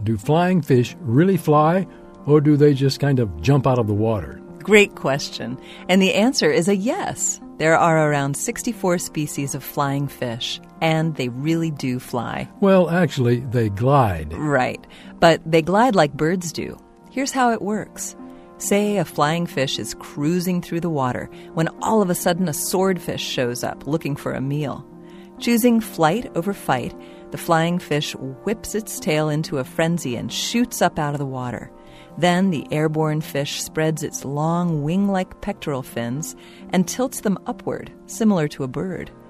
do flying fish really fly, or do they just kind of jump out of the water? Great question. And the answer is a yes. There are around 64 species of flying fish, and they really do fly. Well, actually, they glide. Right. But they glide like birds do. Here's how it works. Say a flying fish is cruising through the water when all of a sudden a swordfish shows up looking for a meal. Choosing flight over fight, the flying fish whips its tail into a frenzy and shoots up out of the water. Then the airborne fish spreads its long wing-like pectoral fins and tilts them upward, similar to a bird.